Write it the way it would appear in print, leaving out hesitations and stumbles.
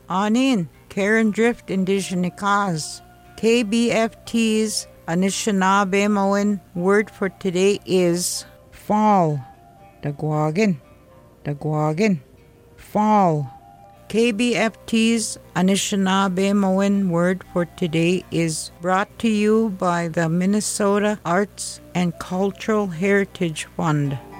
Anin, Karen Drift Indigenikaz. KBFT's Anishinaabe word for today is fall. Dagwagin, dagwagin, fall. KBFT's Anishinaabe word for today is brought to you by the Minnesota Arts and Cultural Heritage Fund.